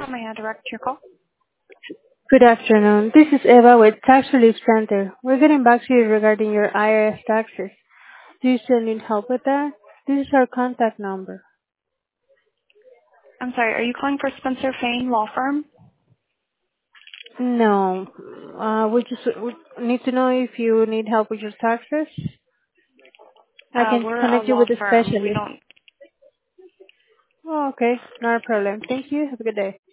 How may I direct your call? Good afternoon. This is Eva with Tax Relief Center. We're getting back to you regarding your IRS taxes. Do you still need help with that? This is our contact number. I'm sorry, are you calling for Spencer Fain Law Firm? No. We need to know if you need help with your taxes. I can We're a connect you law with a firm. We specialist. don't Oh, okay. Not a problem. Thank you. Have a good day.